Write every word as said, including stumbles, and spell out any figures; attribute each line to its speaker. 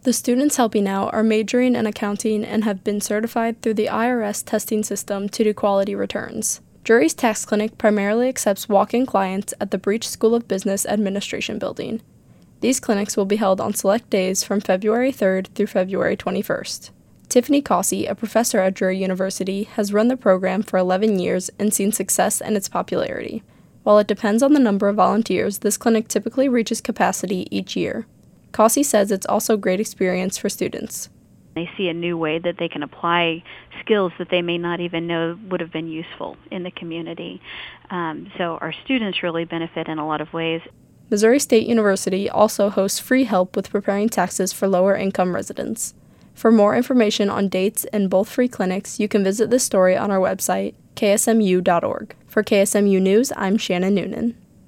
Speaker 1: The students helping out are majoring in accounting and have been certified through the I R S testing system to do quality returns. Drury's Tax Clinic primarily accepts walk-in clients at the Breach School of Business Administration building. These clinics will be held on select days from February third through February twenty-first. Tiffany Cossey, a professor at Drury University, has run the program for eleven years and seen success in its popularity. While it depends on the number of volunteers, this clinic typically reaches capacity each year. Cossey says it's also a great experience for students.
Speaker 2: They see a new way that they can apply skills that they may not even know would have been useful in the community. Um, so our students really benefit in a lot of ways.
Speaker 1: Missouri State University also hosts free help with preparing taxes for lower-income residents. For more information on dates and both free clinics, you can visit this story on our website, K S M U dot org. For K S M U News, I'm Shannon Noonan.